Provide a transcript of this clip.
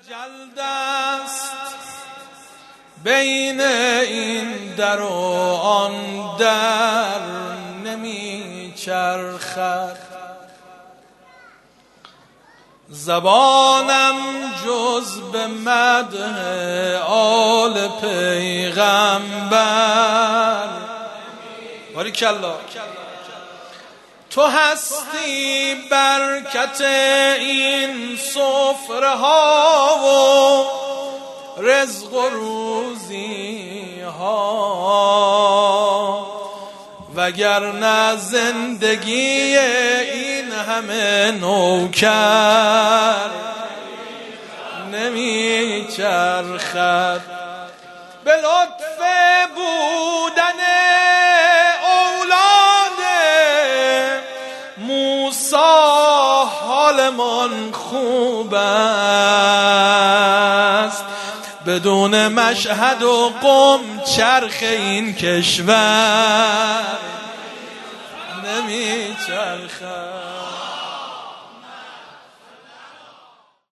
جلد است بین این در و آن در نمی چرخد، زبانم جز به مدح آل پیغمبر. باریکالله. تو هستی برکت این سفره ها و رزق و روزی ها، وگرنه زندگی این همه نوکر نمی چرخد. به لطف بودن اولاد موسی حالمان خوب است، بدون مشهد و قم چرخ این کشور نمی چرخد.